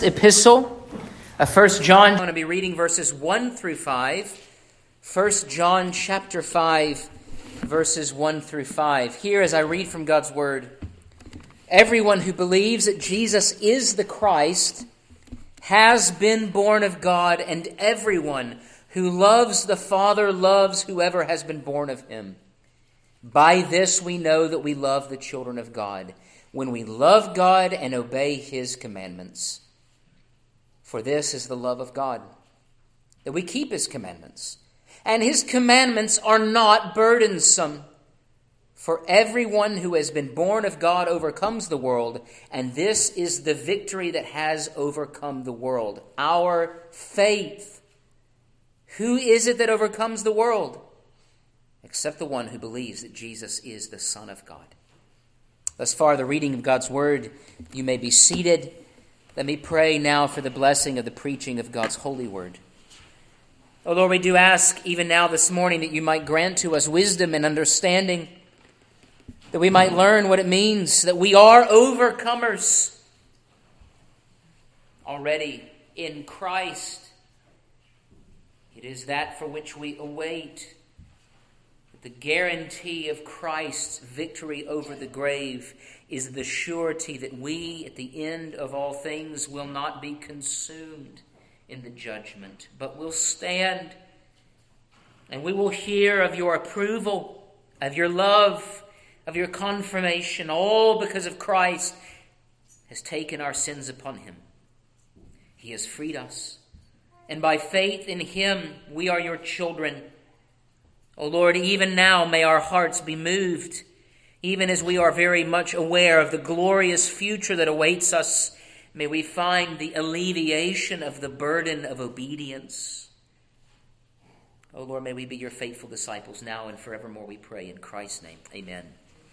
first epistle of 1 John. I'm going to be reading verses 1 through 5. 1 John chapter 5, verses 1 through 5. Here, as I read from God's Word, everyone who believes that Jesus is the Christ has been born of God, and everyone who loves the Father loves whoever has been born of him. By this we know that we love the children of God, when we love God and obey his commandments. For this is the love of God, that we keep his commandments. And his commandments are not burdensome. For everyone who has been born of God overcomes the world, and this is the victory that has overcome the world, our faith. Who is it that overcomes the world? Except the one who believes that Jesus is the Son of God. Thus far, the reading of God's Word. You may be seated. Let me pray now for the blessing of the preaching of God's holy Word. Oh Lord, we do ask even now this morning that you might grant to us wisdom and understanding, that we might learn what it means that we are overcomers already in Christ. It is that for which we await. The guarantee of Christ's victory over the grave is the surety that we, at the end of all things, will not be consumed in the judgment, but will stand, and we will hear of your approval, of your love, of your confirmation, all because of Christ has taken our sins upon him. He has freed us, and by faith in him we are your children. O Lord, even now may our hearts be moved, even as we are very much aware of the glorious future that awaits us. May we find the alleviation of the burden of obedience. O Lord, may we be your faithful disciples now and forevermore, we pray in Christ's name. Amen.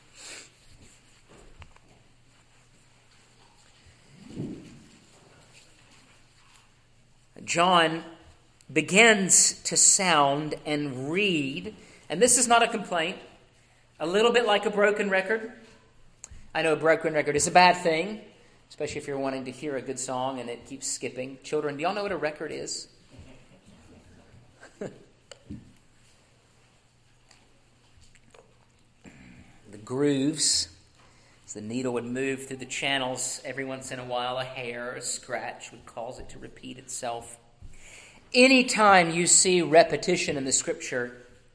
John begins to sound and read, and this is not a complaint, a little bit like a broken record. I know a broken record is a bad thing, especially if you're wanting to hear a good song and it keeps skipping. Children, do y'all know what a record is? The grooves, as the needle would move through the channels, every once in a while a hair or a scratch would cause it to repeat itself. Anytime you see repetition in the Scripture,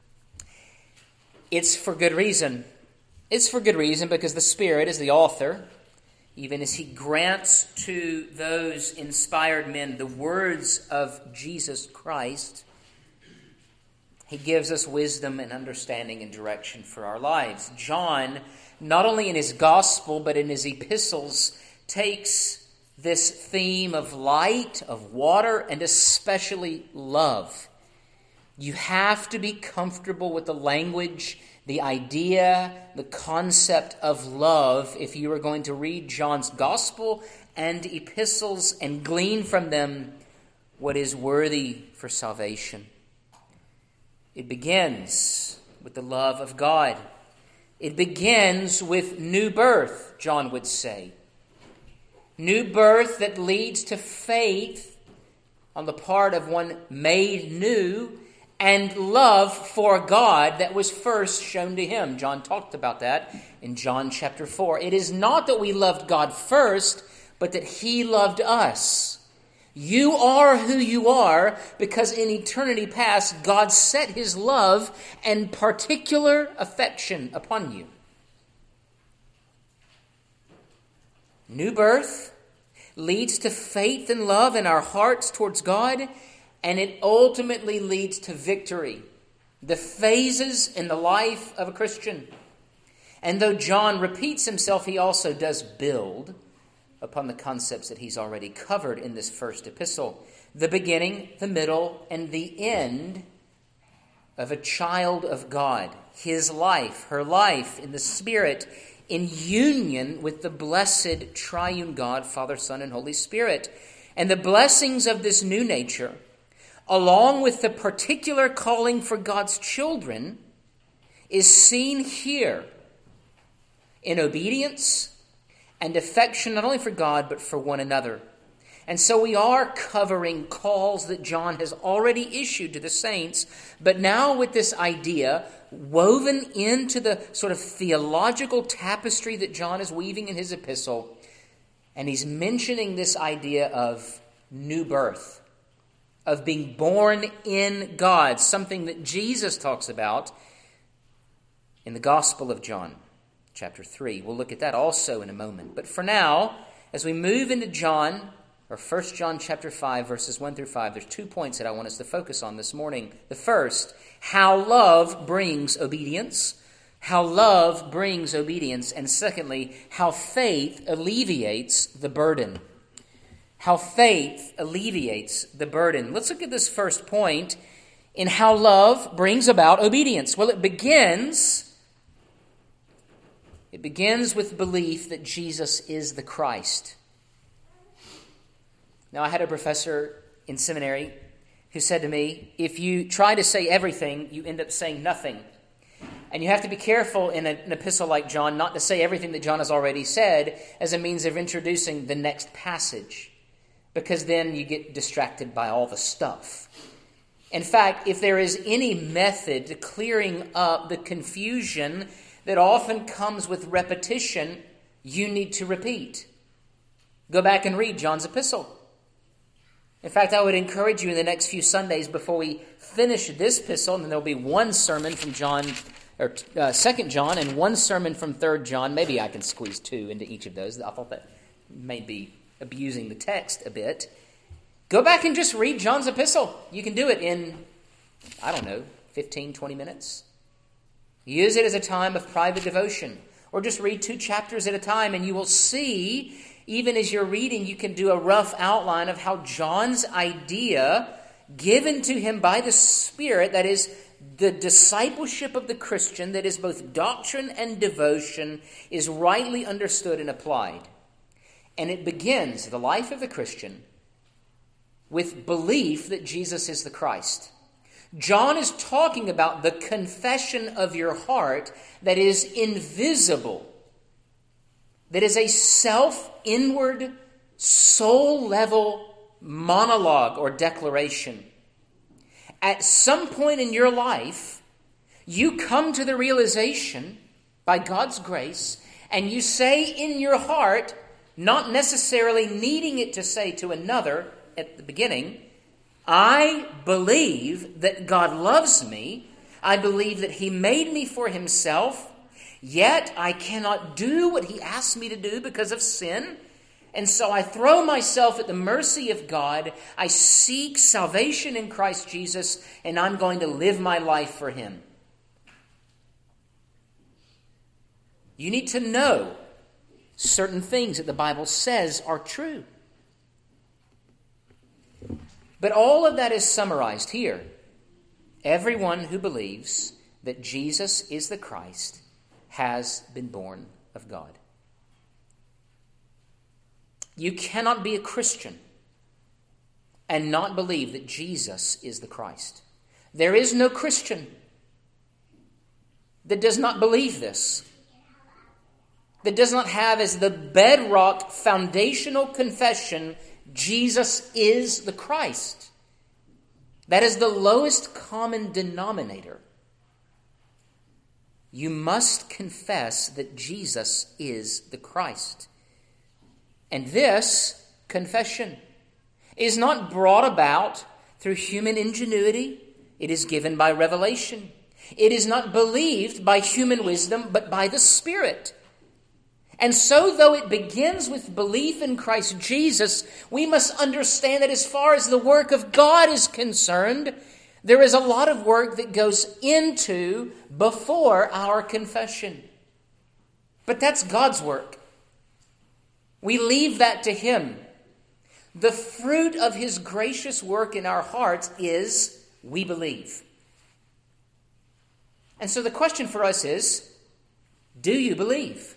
it's for good reason. It's for good reason because the Spirit is the author, even as he grants to those inspired men the words of Jesus Christ. He gives us wisdom and understanding and direction for our lives. John, not only in his gospel, but in his epistles, takes this theme of light, of water, and especially love. You have to be comfortable with the language, the idea, the concept of love if you are going to read John's gospel and epistles and glean from them what is worthy for salvation. It begins with the love of God. It begins with new birth, John would say. New birth that leads to faith on the part of one made new, and love for God that was first shown to him. John talked about that in John chapter 4. It is not that we loved God first, but that he loved us. You are who you are because in eternity past, God set his love and particular affection upon you. New birth leads to faith and love in our hearts towards God, and it ultimately leads to victory. The phases in the life of a Christian. And though John repeats himself, he also does build upon the concepts that he's already covered in this first epistle. The beginning, the middle, and the end of a child of God. His life, her life in the Spirit, in union with the blessed triune God, Father, Son, and Holy Spirit. And the blessings of this new nature, along with the particular calling for God's children, is seen here in obedience and affection not only for God but for one another. And so we are covering calls that John has already issued to the saints, but now with this idea woven into the sort of theological tapestry that John is weaving in his epistle, and he's mentioning this idea of new birth, of being born in God, something that Jesus talks about in the Gospel of John, chapter 3. We'll look at that also in a moment. But for now, as we move into John, or 1 John chapter 5, verses 1 through 5, there's 2 points that I want us to focus on this morning. The first, how love brings obedience. How love brings obedience. And secondly, how faith alleviates the burden. How faith alleviates the burden. Let's look at this first point in how love brings about obedience. Well, it begins with belief that Jesus is the Christ. Now, I had a professor in seminary who said to me, if you try to say everything, you end up saying nothing. And you have to be careful in an epistle like John not to say everything that John has already said as a means of introducing the next passage, because then you get distracted by all the stuff. In fact, if there is any method to clearing up the confusion that often comes with repetition, you need to repeat. Go back and read John's epistle. In fact, I would encourage you in the next few Sundays before we finish this epistle, and then there'll be one sermon from John, or 2 John, and one sermon from 3 John. Maybe I can squeeze 2 into each of those. I thought that may be abusing the text a bit. Go back and just read John's epistle. You can do it in, 15, 20 minutes. Use it as a time of private devotion. Or just read 2 chapters at a time, and you will see, even as you're reading, you can do a rough outline of how John's idea, given to him by the Spirit, that is, the discipleship of the Christian, that is both doctrine and devotion, is rightly understood and applied. And it begins, the life of the Christian, with belief that Jesus is the Christ. John is talking about the confession of your heart that is invisible, that is a self-inward, soul-level monologue or declaration. At some point in your life, you come to the realization, by God's grace, and you say in your heart, not necessarily needing it to say to another at the beginning, I believe that God loves me. I believe that He made me for Himself. Yet I cannot do what He asked me to do because of sin. And so I throw myself at the mercy of God. I seek salvation in Christ Jesus, and I'm going to live my life for Him. You need to know certain things that the Bible says are true. But all of that is summarized here. Everyone who believes that Jesus is the Christ has been born of God. You cannot be a Christian and not believe that Jesus is the Christ. There is no Christian that does not believe this, that does not have as the bedrock foundational confession, Jesus is the Christ. That is the lowest common denominator. You must confess that Jesus is the Christ. And this confession is not brought about through human ingenuity. It is given by revelation. It is not believed by human wisdom, but by the Spirit. And so, though it begins with belief in Christ Jesus, we must understand that as far as the work of God is concerned, there is a lot of work that goes into before our confession. But that's God's work. We leave that to Him. The fruit of His gracious work in our hearts is we believe. And so the question for us is, do you believe?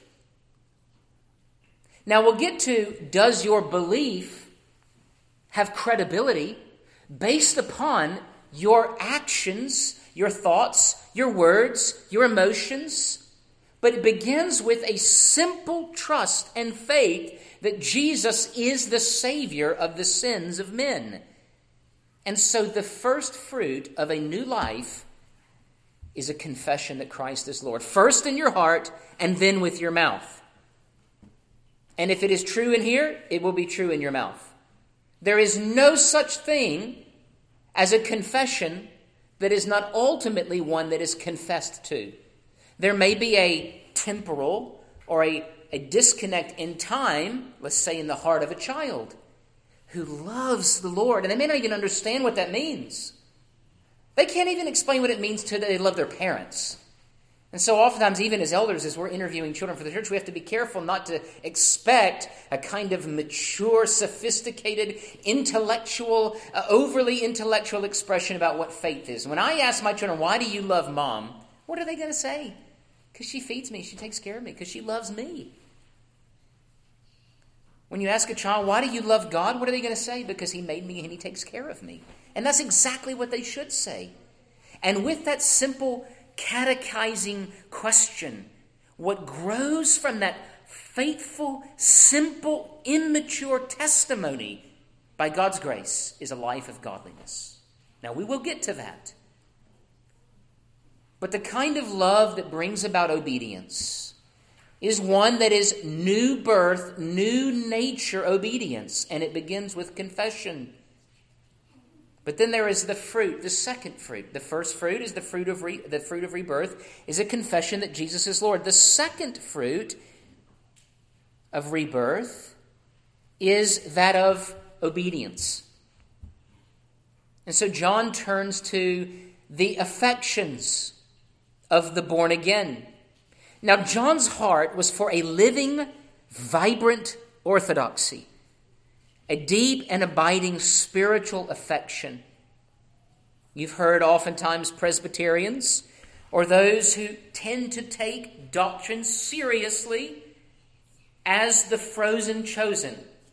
Now we'll get to, does your belief have credibility based upon your actions, your thoughts, your words, your emotions? But it begins with a simple trust and faith that Jesus is the Savior of the sins of men. And so the first fruit of a new life is a confession that Christ is Lord. First in your heart and then with your mouth. And if it is true in here, it will be true in your mouth. There is no such thing as a confession that is not ultimately one that is confessed to. There may be a temporal or a disconnect in time, let's say in the heart of a child who loves the Lord, and they may not even understand what that means. They can't even explain what it means to they love their parents. And so oftentimes, even as elders, as we're interviewing children for the church, we have to be careful not to expect a kind of mature, sophisticated, intellectual, overly intellectual expression about what faith is. When I ask my children, why do you love Mom? What are they going to say? Because she feeds me, she takes care of me, because she loves me. When you ask a child, why do you love God? What are they going to say? Because He made me and He takes care of me. And that's exactly what they should say. And with that simple catechizing question, what grows from that faithful, simple, immature testimony by God's grace is a life of godliness. Now, we will get to that. But the kind of love that brings about obedience is one that is new birth, new nature obedience, and it begins with confession. But then there is the fruit, the second fruit. The first fruit is the fruit of rebirth, is a confession that Jesus is Lord. The second fruit of rebirth is that of obedience. And so John turns to the affections of the born again. Now, John's heart was for a living, vibrant orthodoxy, a deep and abiding spiritual affection. You've heard oftentimes Presbyterians or those who tend to take doctrine seriously as the frozen chosen.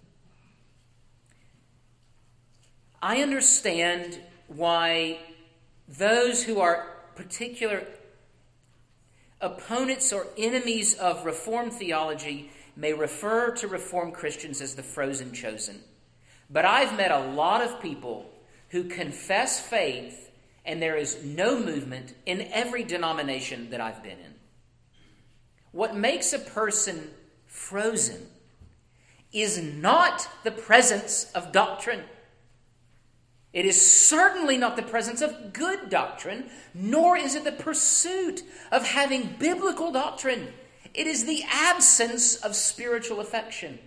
I understand why those who are particular opponents or enemies of Reformed theology may refer to Reformed Christians as the frozen chosen. But I've met a lot of people who confess faith, and there is no movement in every denomination that I've been in. What makes a person frozen is not the presence of doctrine. It is certainly not the presence of good doctrine, nor is it the pursuit of having biblical doctrine. It is the absence of spiritual affection.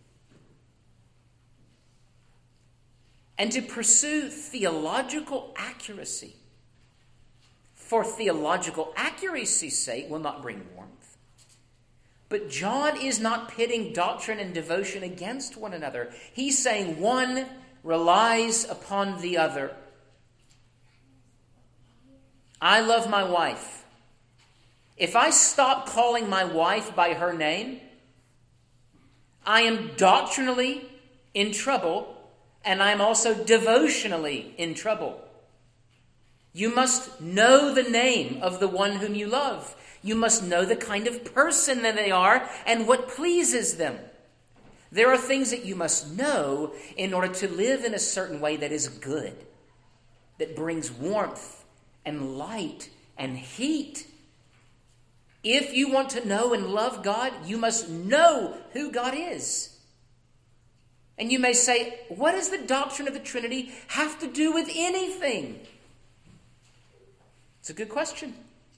And to pursue theological accuracy for theological accuracy's sake will not bring warmth. But John is not pitting doctrine and devotion against one another. He's saying one relies upon the other. I love my wife. If I stop calling my wife by her name, I am doctrinally in trouble, and I am also devotionally in trouble. You must know the name of the one whom you love. You must know the kind of person that they are and what pleases them. There are things that you must know in order to live in a certain way that is good, that brings warmth and light and heat. If you want to know and love God, you must know who God is. And you may say, what does the doctrine of the Trinity have to do with anything? It's a good question.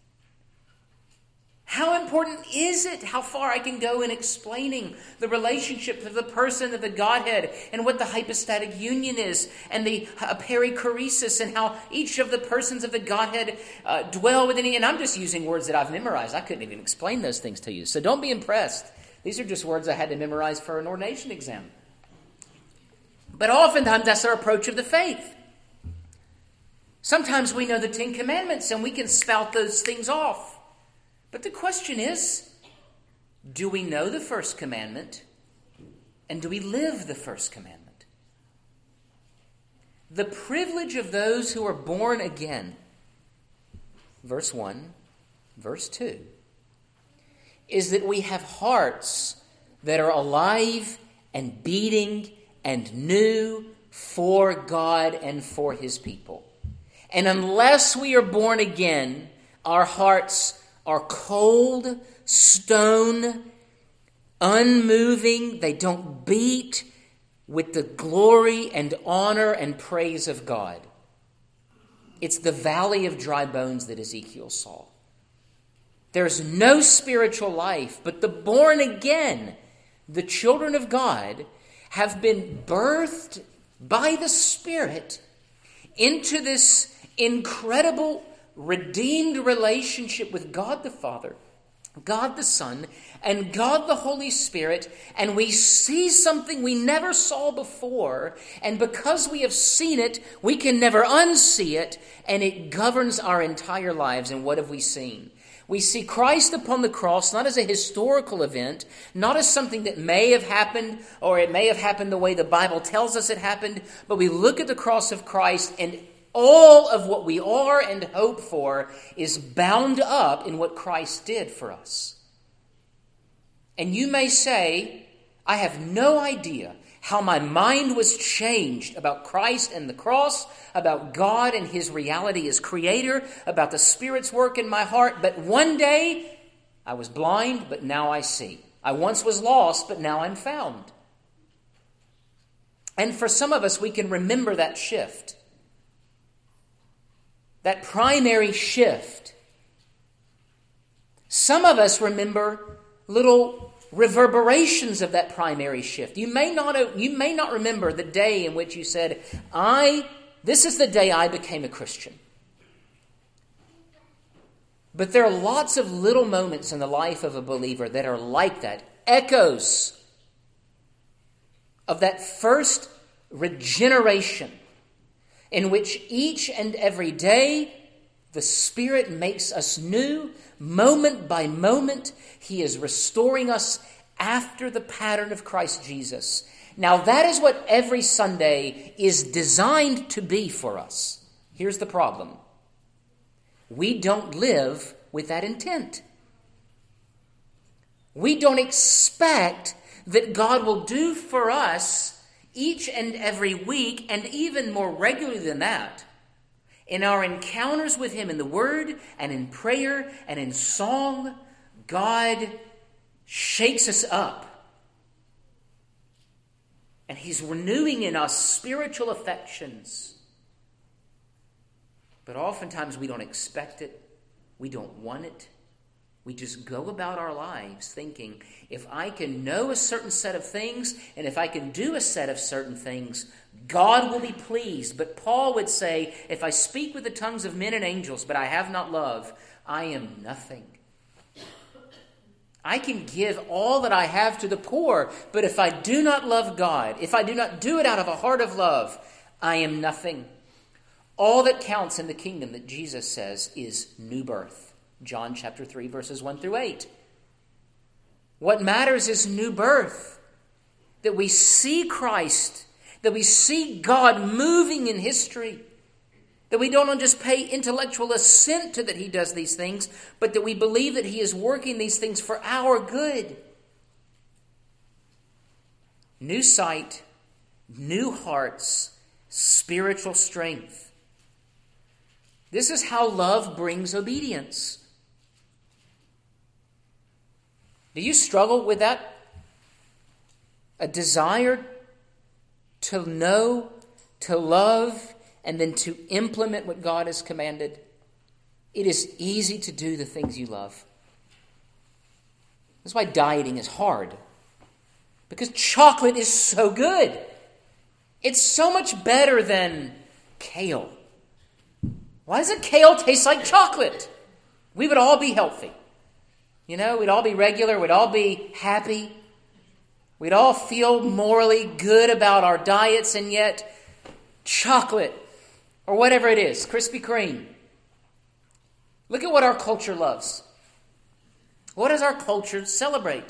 How important is it how far I can go in explaining the relationship of the person of the Godhead and what the hypostatic union is and the perichoresis and how each of the persons of the Godhead dwell within it? And I'm just using words that I've memorized. I couldn't even explain those things to you. So don't be impressed. These are just words I had to memorize for an ordination exam. But oftentimes that's our approach of the faith. Sometimes we know the Ten Commandments and we can spout those things off. But the question is, do we know the first commandment? And do we live the first commandment? The privilege of those who are born again, verse 1, verse 2, is that we have hearts that are alive and beating and new for God and for His people. And unless we are born again, our hearts are cold, stone, unmoving. They don't beat with the glory and honor and praise of God. It's the valley of dry bones that Ezekiel saw. There's no spiritual life, but the born again, the children of God, have been birthed by the Spirit into this incredible, redeemed relationship with God the Father, God the Son, and God the Holy Spirit, and we see something we never saw before, and because we have seen it, we can never unsee it, and it governs our entire lives. And what have we seen? We see Christ upon the cross not as a historical event, not as something that may have happened, or it may have happened the way the Bible tells us it happened, but we look at the cross of Christ, and all of what we are and hope for is bound up in what Christ did for us. And you may say, I have no idea how my mind was changed about Christ and the cross, about God and His reality as Creator, about the Spirit's work in my heart. But one day I was blind, but now I see. I once was lost, but now I'm found. And for some of us, we can remember that shift. That primary shift. Some of us remember little reverberations of that primary shift. You may not remember the day in which you said, this is the day I became a Christian. But there are lots of little moments in the life of a believer that are like that. Echoes of that first regeneration, in which each and every day the Spirit makes us new, moment by moment. He is restoring us after the pattern of Christ Jesus. Now that is what every Sunday is designed to be for us. Here's the problem. We don't live with that intent. We don't expect that God will do for us each and every week, and even more regularly than that, in our encounters with Him in the Word and in prayer and in song, God shakes us up. And He's renewing in us spiritual affections. But oftentimes we don't expect it. We don't want it. We just go about our lives thinking, if I can know a certain set of things, and if I can do a set of certain things, God will be pleased. But Paul would say, if I speak with the tongues of men and angels, but I have not love, I am nothing. I can give all that I have to the poor, but if I do not love God, if I do not do it out of a heart of love, I am nothing. All that counts in the kingdom, that Jesus says, is new birth. John chapter 3, verses 1 through 8. What matters is new birth. That we see Christ. That we see God moving in history. That we don't just pay intellectual assent to that He does these things, but that we believe that He is working these things for our good. New sight, new hearts, spiritual strength. This is how love brings obedience. Do you struggle with that? A desire to know, to love, and then to implement what God has commanded? It is easy to do the things you love. That's why dieting is hard. Because chocolate is so good. It's so much better than kale. Why doesn't kale taste like chocolate? We would all be healthy. We'd all be regular. We'd all be happy. We'd all feel morally good about our diets, and yet chocolate, or whatever it is, Krispy Kreme. Look at what our culture loves. What does our culture celebrate?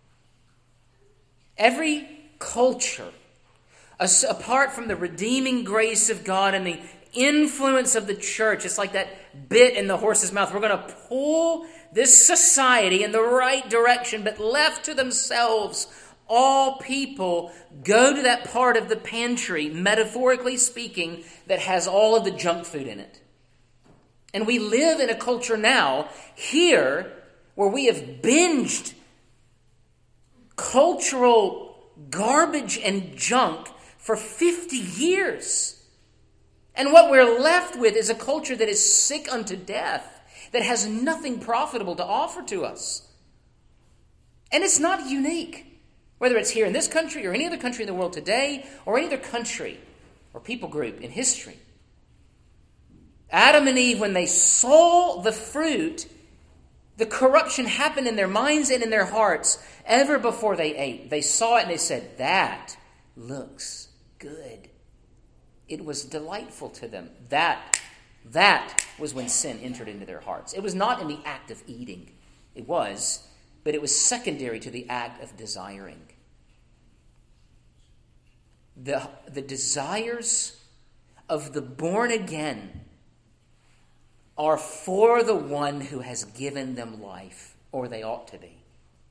Every culture, apart from the redeeming grace of God and the influence of the church, it's like that bit in the horse's mouth. We're going to pull this society in the right direction, but left to themselves, all people go to that part of the pantry, metaphorically speaking, that has all of the junk food in it. And we live in a culture now, here, where we have binged cultural garbage and junk for 50 years. And what we're left with is a culture that is sick unto death, that has nothing profitable to offer to us. And it's not unique, whether it's here in this country or any other country in the world today, or any other country or people group in history. Adam and Eve, when they saw the fruit, the corruption happened in their minds and in their hearts ever before they ate. They saw it and they said, "That looks good." It was delightful to them. That was when sin entered into their hearts. It was not in the act of eating. It was, but it was secondary to the act of desiring. The desires of the born again are for the one who has given them life, or they ought to be.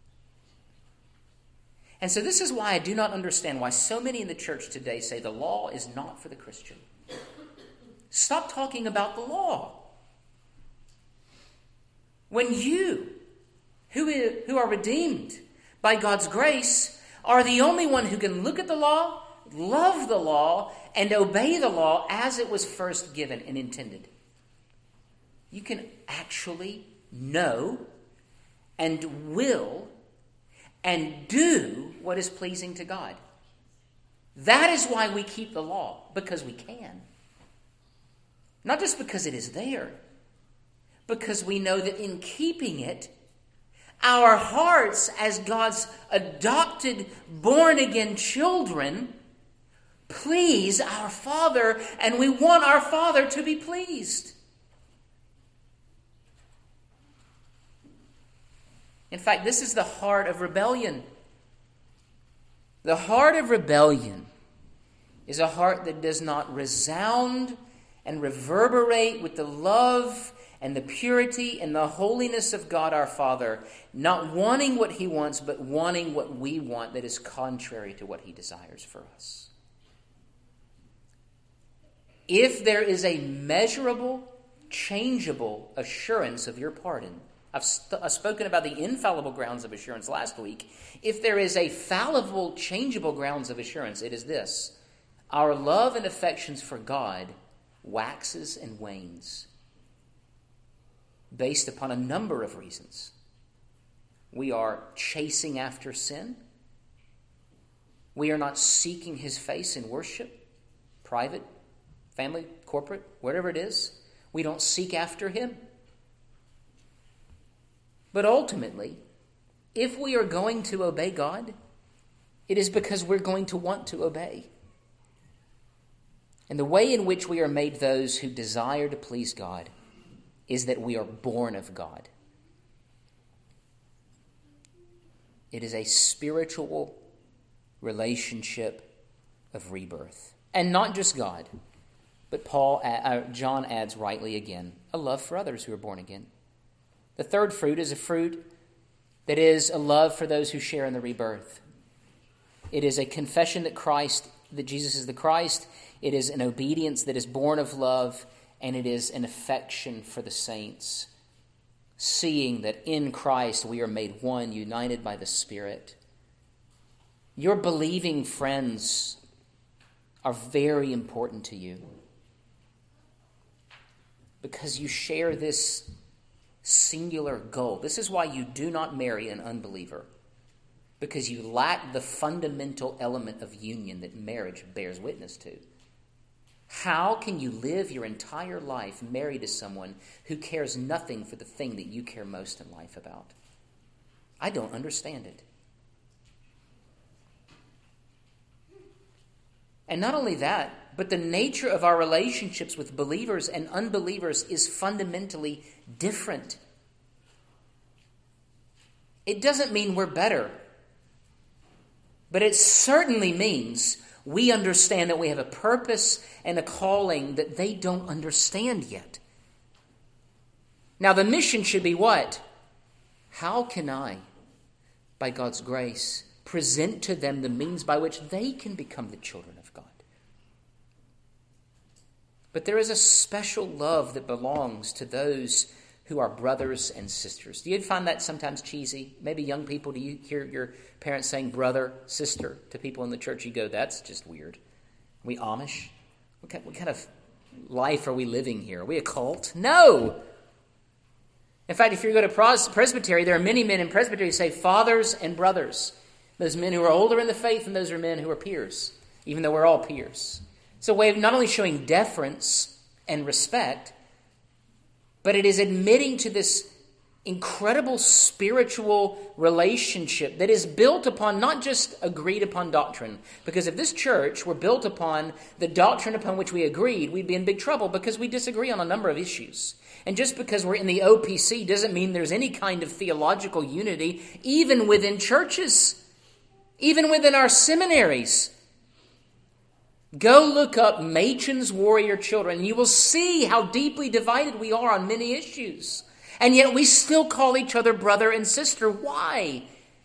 And so this is why I do not understand why so many in the church today say the law is not for the Christian. Stop talking about the law. When you, who are redeemed by God's grace, are the only one who can look at the law, love the law, and obey the law as it was first given and intended, you can actually know and will and do what is pleasing to God. That is why we keep the law, because we can. Not just because it is there, because we know that in keeping it, our hearts as God's adopted, born-again children please our Father, and we want our Father to be pleased. In fact, this is the heart of rebellion. The heart of rebellion is a heart that does not resound and reverberate with the love and the purity and the holiness of God our Father, not wanting what He wants, but wanting what we want that is contrary to what He desires for us. If there is a measurable, changeable assurance of your pardon, I've spoken about the infallible grounds of assurance last week. If there is a fallible, changeable grounds of assurance, it is this: our love and affections for God waxes and wanes based upon a number of reasons. We are chasing after sin. We are not seeking His face in worship, private, family, corporate, whatever it is. We don't seek after Him. But ultimately, if we are going to obey God, it is because we're going to want to obey. And the way in which we are made those who desire to please God is that we are born of God. It is a spiritual relationship of rebirth. And not just God, but John adds rightly again, a love for others who are born again. The third fruit is a fruit that is a love for those who share in the rebirth. It is a confession that Jesus is the Christ. It is an obedience that is born of love, and it is an affection for the saints, seeing that in Christ we are made one, united by the Spirit. Your believing friends are very important to you because you share this singular goal. This is why you do not marry an unbeliever, because you lack the fundamental element of union that marriage bears witness to. How can you live your entire life married to someone who cares nothing for the thing that you care most in life about? I don't understand it. And not only that, but the nature of our relationships with believers and unbelievers is fundamentally different. It doesn't mean we're better, but it certainly means we understand that we have a purpose and a calling that they don't understand yet. Now, the mission should be what? how can I, by God's grace, present to them the means by which they can become the children of God? But there is a special love that belongs to those who are brothers and sisters. Do you find that sometimes cheesy? Maybe young people, do you hear your parents saying brother, sister to people in the church? You go, that's just weird. Are we Amish? What kind of life are we living here? Are we a cult? No! In fact, if you go to presbytery, there are many men in presbytery who say fathers and brothers. Those men who are older in the faith and those are men who are peers, even though we're all peers. It's a way of not only showing deference and respect, but it is admitting to this incredible spiritual relationship that is built upon not just agreed upon doctrine. Because if this church were built upon the doctrine upon which we agreed, we'd be in big trouble because we disagree on a number of issues. And just because we're in the OPC doesn't mean there's any kind of theological unity, even within churches, even within our seminaries. Go look up Machen's Warrior Children, and you will see how deeply divided we are on many issues. And yet we still call each other brother and sister. Why?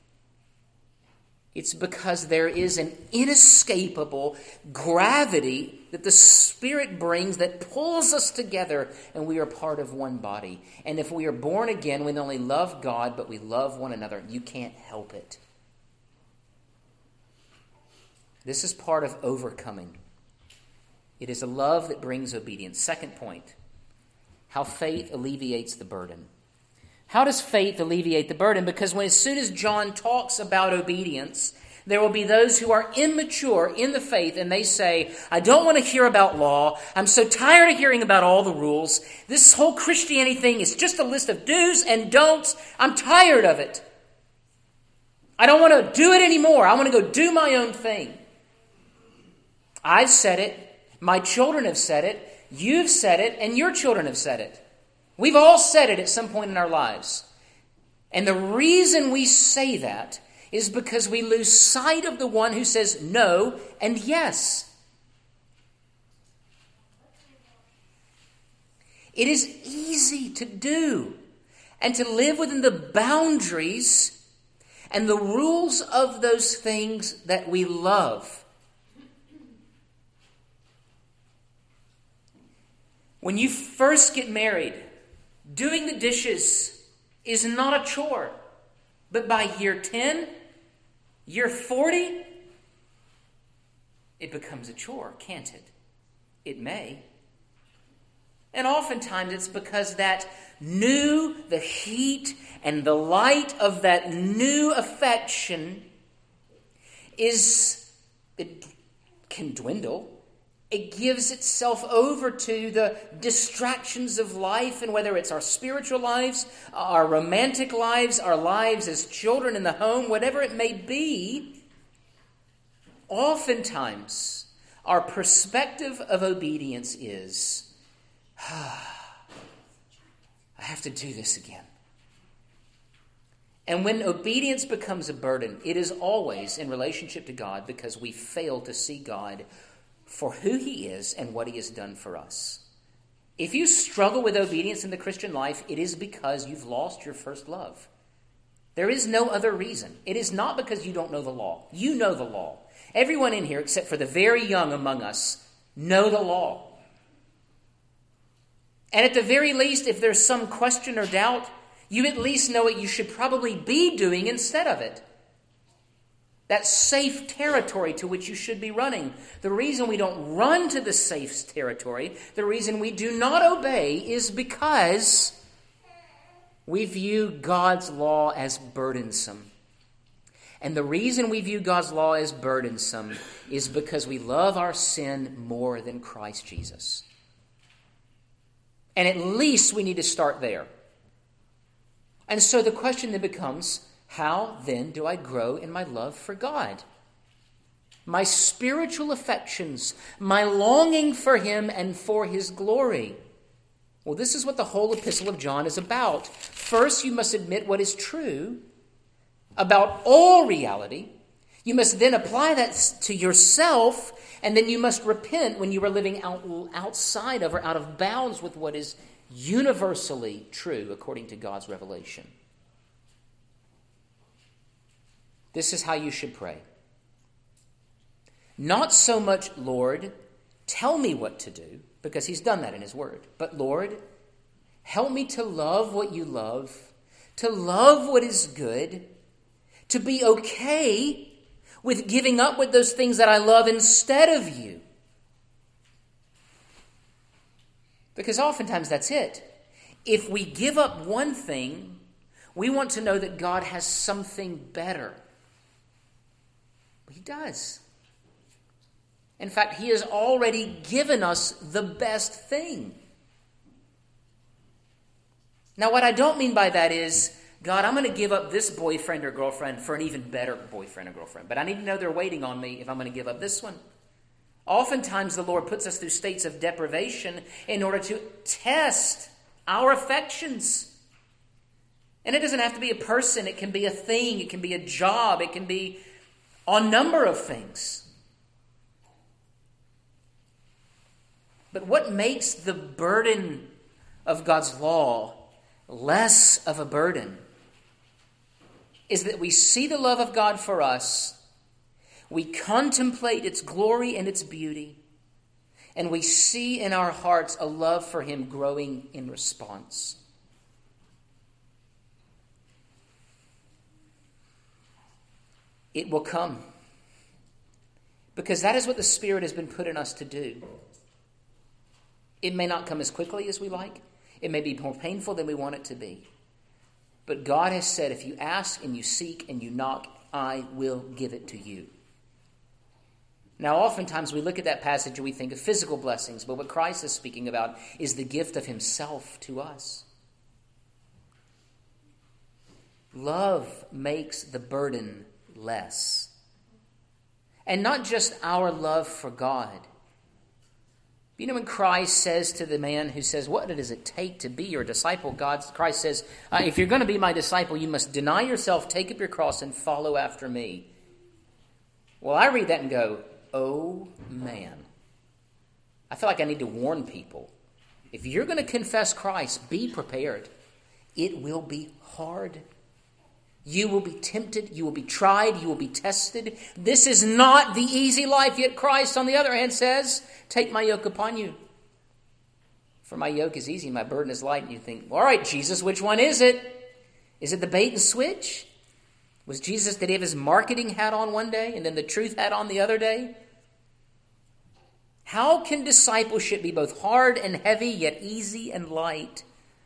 It's because there is an inescapable gravity that the Spirit brings that pulls us together, and we are part of one body. And if we are born again, we not only love God, but we love one another. You can't help it. This is part of overcoming. It is a love that brings obedience. Second point, how faith alleviates the burden. How does faith alleviate the burden? Because as soon as John talks about obedience, there will be those who are immature in the faith, and they say, I don't want to hear about law. I'm so tired of hearing about all the rules. This whole Christianity thing is just a list of do's and don'ts. I'm tired of it. I don't want to do it anymore. I want to go do my own thing. I've said it. My children have said it. You've said it. And your children have said it. We've all said it at some point in our lives. And the reason we say that is because we lose sight of the one who says no and yes. It is easy to do and to live within the boundaries and the rules of those things that we love. When you first get married, doing the dishes is not a chore. But by year 10, year 40, it becomes a chore, can't it? It may. And oftentimes it's because the heat and the light of that new affection it can dwindle. It gives itself over to the distractions of life, and whether it's our spiritual lives, our romantic lives, our lives as children in the home, whatever it may be, oftentimes our perspective of obedience is, I have to do this again. And when obedience becomes a burden, it is always in relationship to God because we fail to see God for who He is and what He has done for us. If you struggle with obedience in the Christian life, it is because you've lost your first love. There is no other reason. It is not because you don't know the law. You know the law. Everyone in here, except for the very young among us, know the law. And at the very least, if there's some question or doubt, you at least know what you should probably be doing instead of it. That safe territory to which you should be running. The reason we don't run to the safe territory, the reason we do not obey, is because we view God's law as burdensome. And the reason we view God's law as burdensome is because we love our sin more than Christ Jesus. And at least we need to start there. And so the question then becomes, how then do I grow in my love for God? My spiritual affections, my longing for Him and for His glory. Well, this is what the whole epistle of John is about. First, you must admit what is true about all reality. You must then apply that to yourself, and then you must repent when you are living outside of or out of bounds with what is universally true according to God's revelation. this is how you should pray. Not so much, Lord, tell me what to do, because he's done that in his word. But Lord, help me to love what you love, to love what is good, to be okay with giving up with those things that I love instead of you. Because oftentimes that's it. If we give up one thing, we want to know that God has something better. He does. In fact, he has already given us the best thing. Now, what I don't mean by that is, God, I'm going to give up this boyfriend or girlfriend for an even better boyfriend or girlfriend. But I need to know they're waiting on me if I'm going to give up this one. Oftentimes, the Lord puts us through states of deprivation in order to test our affections. And it doesn't have to be a person. It can be a thing. It can be a job. It can be a number of things. But what makes the burden of God's law less of a burden is that we see the love of God for us, we contemplate its glory and its beauty, and we see in our hearts a love for him growing in response. It will come, because that is what the Spirit has been put in us to do. It may not come as quickly as we like. It may be more painful than we want it to be. But God has said, if you ask and you seek and you knock, I will give it to you. Now, oftentimes we look at that passage and we think of physical blessings, but what Christ is speaking about is the gift of himself to us. Love makes the burden less. And not just our love for God. You know when Christ says to the man who says, what does it take to be your disciple? Christ says, if you're going to be my disciple, you must deny yourself, take up your cross, and follow after me. Well, I read that and go, oh man. I feel like I need to warn people. If you're going to confess Christ, be prepared. It will be hard. You will be tempted, you will be tried, you will be tested. This is not the easy life, yet Christ, on the other hand, says, take my yoke upon you. For my yoke is easy, my burden is light. And you think, all right, Jesus, which one is it? Is it the bait and switch? Did he have his marketing hat on one day and then the truth hat on the other day? How can discipleship be both hard and heavy, yet easy and light?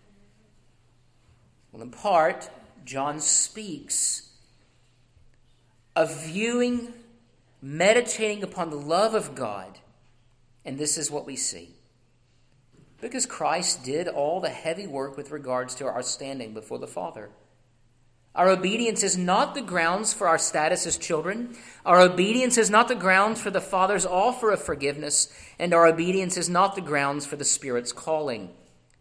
Well, in part, John speaks of viewing, meditating upon the love of God. And this is what we see. Because Christ did all the heavy work with regards to our standing before the Father. Our obedience is not the grounds for our status as children. Our obedience is not the grounds for the Father's offer of forgiveness. And our obedience is not the grounds for the Spirit's calling.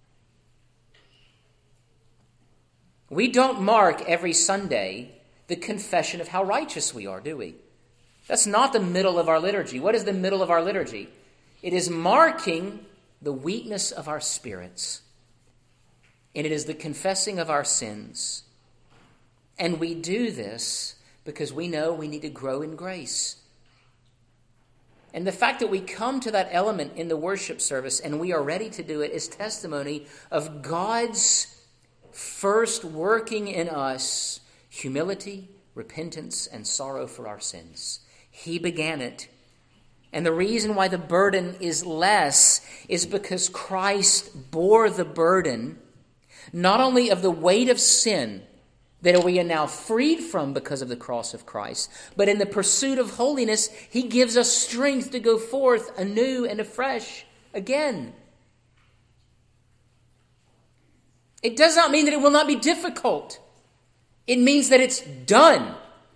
We don't mark every Sunday the confession of how righteous we are, do we? That's not the middle of our liturgy. What is the middle of our liturgy? It is marking the weakness of our spirits. And it is the confessing of our sins. And we do this because we know we need to grow in grace. And the fact that we come to that element in the worship service and we are ready to do it is testimony of God's first working in us humility, repentance, and sorrow for our sins. He began it. And the reason why the burden is less is because Christ bore the burden not only of the weight of sin that we are now freed from because of the cross of Christ, but in the pursuit of holiness, he gives us strength to go forth anew and afresh again. It does not mean that it will not be difficult. It means that it's done.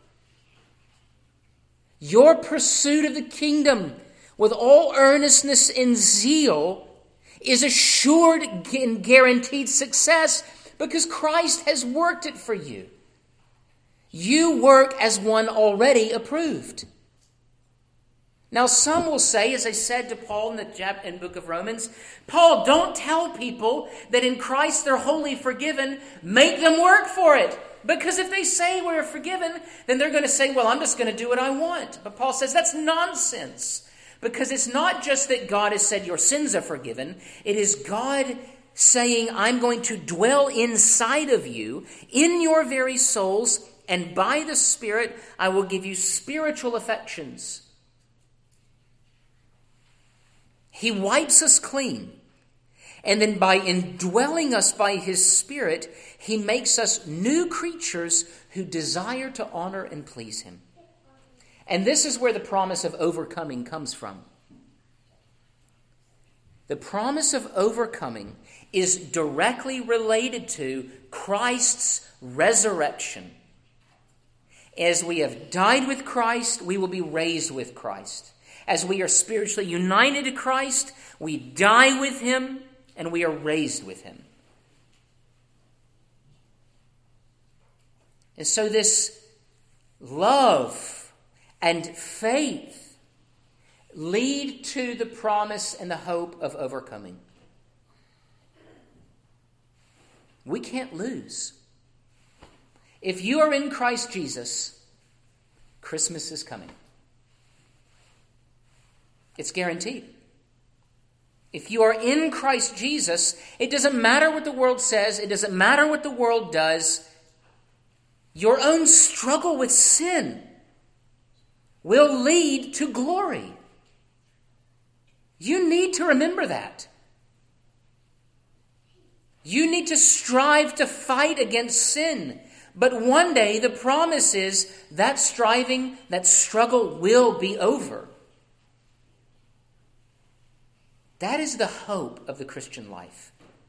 Your pursuit of the kingdom with all earnestness and zeal is assured and guaranteed success because Christ has worked it for you. You work as one already approved. Now, some will say, as I said to Paul in the book of Romans, Paul, don't tell people that in Christ they're wholly forgiven. Make them work for it. Because if they say we're forgiven, then they're going to say, well, I'm just going to do what I want. But Paul says that's nonsense. Because it's not just that God has said your sins are forgiven. It is God saying, I'm going to dwell inside of you, in your very souls, and by the Spirit, I will give you spiritual affections. He wipes us clean. And then by indwelling us by his Spirit, he makes us new creatures who desire to honor and please him. And this is where the promise of overcoming comes from. The promise of overcoming is directly related to Christ's resurrection. As we have died with Christ, we will be raised with Christ. As we are spiritually united to Christ, we die with him and we are raised with him. And so this love and faith lead to the promise and the hope of overcoming. We can't lose. If you are in Christ Jesus, Christmas is coming. It's guaranteed. If you are in Christ Jesus, it doesn't matter what the world says. It doesn't matter what the world does. Your own struggle with sin will lead to glory. You need to remember that. You need to strive to fight against sin. But one day the promise is that striving, that struggle will be over. That is the hope of the Christian life.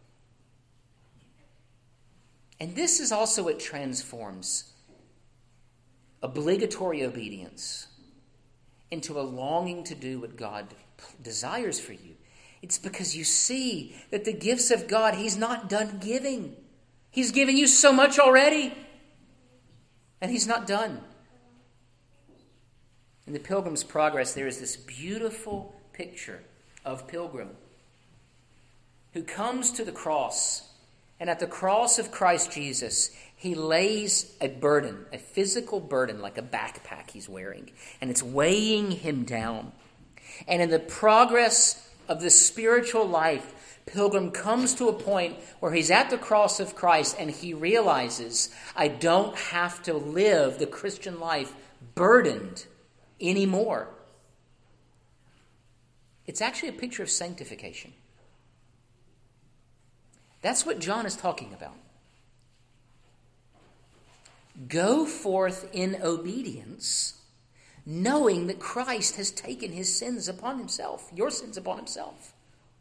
And this is also what transforms obligatory obedience into a longing to do what God desires for you. It's because you see that the gifts of God, he's not done giving. He's given you so much already. And he's not done. In the Pilgrim's Progress, there is this beautiful picture of Pilgrim who comes to the cross, and at the cross of Christ Jesus, he lays a burden, a physical burden, like a backpack he's wearing, and it's weighing him down. And in the progress of the spiritual life, Pilgrim comes to a point where he's at the cross of Christ and he realizes, I don't have to live the Christian life burdened anymore. It's actually a picture of sanctification. That's what John is talking about. Go forth in obedience, knowing that Christ has taken his sins upon himself, your sins upon himself.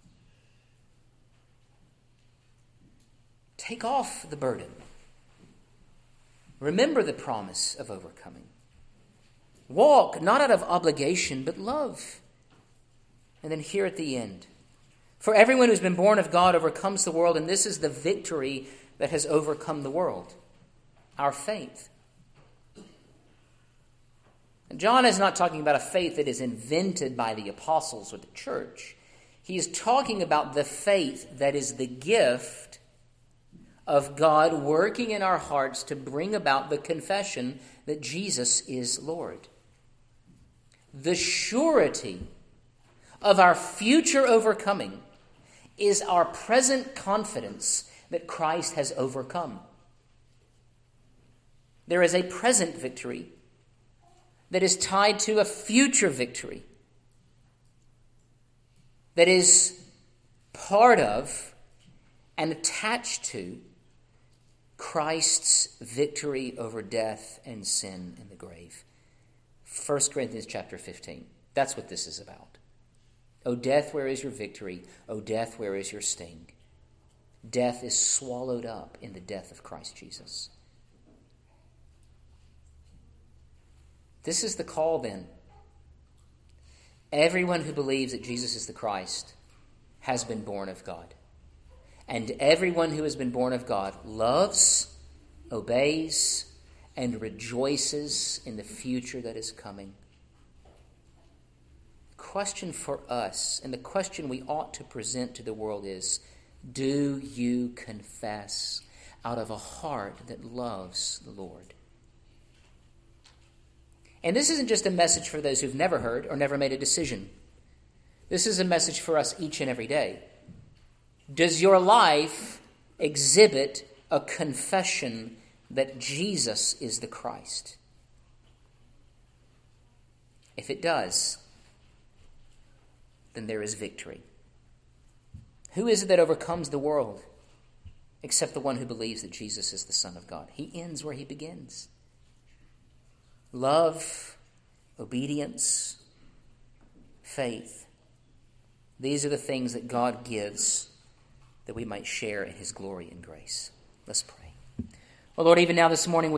Take off the burden. Remember the promise of overcoming. Walk not out of obligation, but love. And then here at the end, for everyone who's been born of God overcomes the world, and this is the victory that has overcome the world, our faith. And John is not talking about a faith that is invented by the apostles or the church. He is talking about the faith that is the gift of God working in our hearts to bring about the confession that Jesus is Lord. The surety of our future overcoming is our present confidence that Christ has overcome. There is a present victory that is tied to a future victory that is part of and attached to Christ's victory over death and sin and the grave. 1 Corinthians chapter 15. That's what this is about. O death, where is your victory? O death, where is your sting? Death is swallowed up in the death of Christ Jesus. This is the call then. Everyone who believes that Jesus is the Christ has been born of God. And everyone who has been born of God loves, obeys, and rejoices in the future that is coming. The question for us, and the question we ought to present to the world is, do you confess out of a heart that loves the Lord. And this isn't just a message for those who've never heard or never made a decision. This is a message for us each and every day. Does your life exhibit a confession that Jesus is the Christ? If it does, then there is victory. Who is it that overcomes the world except the one who believes that Jesus is the Son of God? He ends where he begins. Love, obedience, faith. These are the things that God gives that we might share in his glory and grace. Let's pray. Well, Lord, even now this morning,